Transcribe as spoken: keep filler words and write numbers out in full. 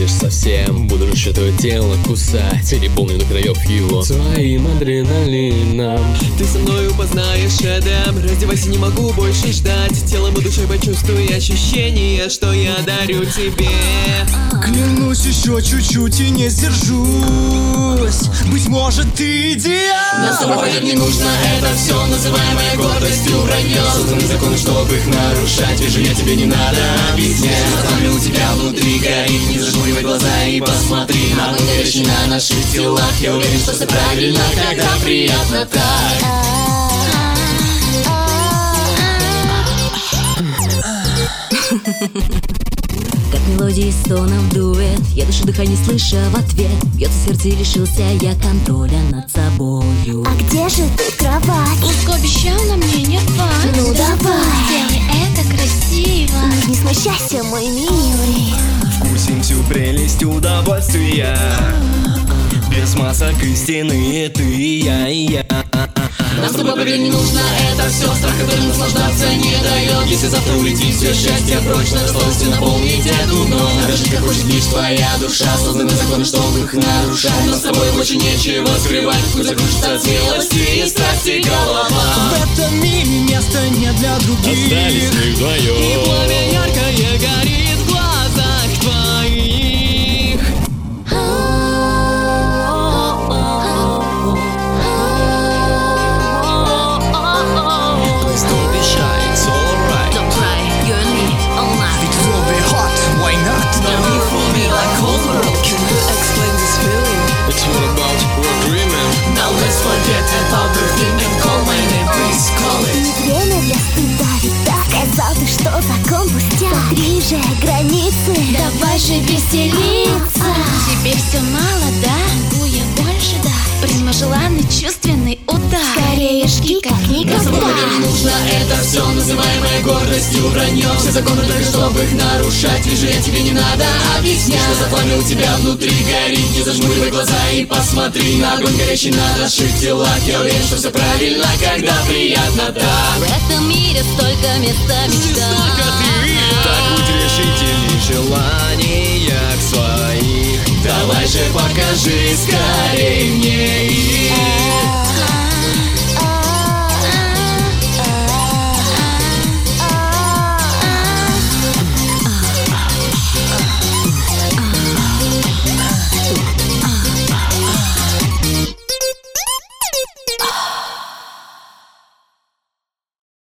изменишь совсем. Буду же твое тело кусать, переполню до краев его своим адреналином. Ты со мною познаешь шедевр. Раздевайся, не могу больше ждать. Телом и душой почувствуй ощущение, что я дарю тебе. Клянусь, еще чуть-чуть и не сдержусь. Быть может, ты идеал. Нам с тобой, поверь, не нужно это все, называемое гордостью вранье. Созданы законы, чтобы их нарушать. Вижу, я тебе не надо объяснять. Запомнил, у тебя внутри горит. Не зажмуривай глаза и посмотри на огонь, горящий на наших телах. Я уверен, что все правильно, когда приятно так. Как мелодии стонов дует, я дышу дыхание слыша в ответ. Бьется сердце и лишился я контроля над собою. А где же тут кровать? Пуск обещал, на мне не хватит. Ну давай, сделай это красиво. Не смущайся, мой милый. Вкусим всю прелесть удовольствия. Без масок истины ты и я, и я. Нам с тобой, поверь, не нужно это все. Страх, который наслаждаться не дает. Если завтра улетит все счастье прочно, полностью наполнить эту ночь. Надо жить, как хочет лишь твоя душа. Созданы законы, чтобы их нарушать. Но с тобой больше нечего скрывать. Пусть закружится от смелости и страсти голова. В этом мире места нет для других. Остались мы вдвоем. И пламя яркое горит в глазах твоих. It's all about we're dreaming. Now let's forget about the thing and call my name, please call it. Не время для стыда, ведь так сказал ты, что закон пустяк. Смотри же границы, Давай же веселиться. Тебе все мало, да? Могу я больше, да? Прямо желанный чувственный удар. скорее жги, как Нам с никогда. тобой не нужно это все, называемое гордостью вранье. Все законы только чтобы их нарушать. Вижу, я тебе не надо объяснять, что за пламя у тебя внутри горит. Не зажмуривай глаза и посмотри на огонь, горящий на наших телах. Я уверен, что все правильно, когда приятно так. В этом мире столько места мечтать. Так будь решительней в желаниях своих. Давай же покажи, скажи.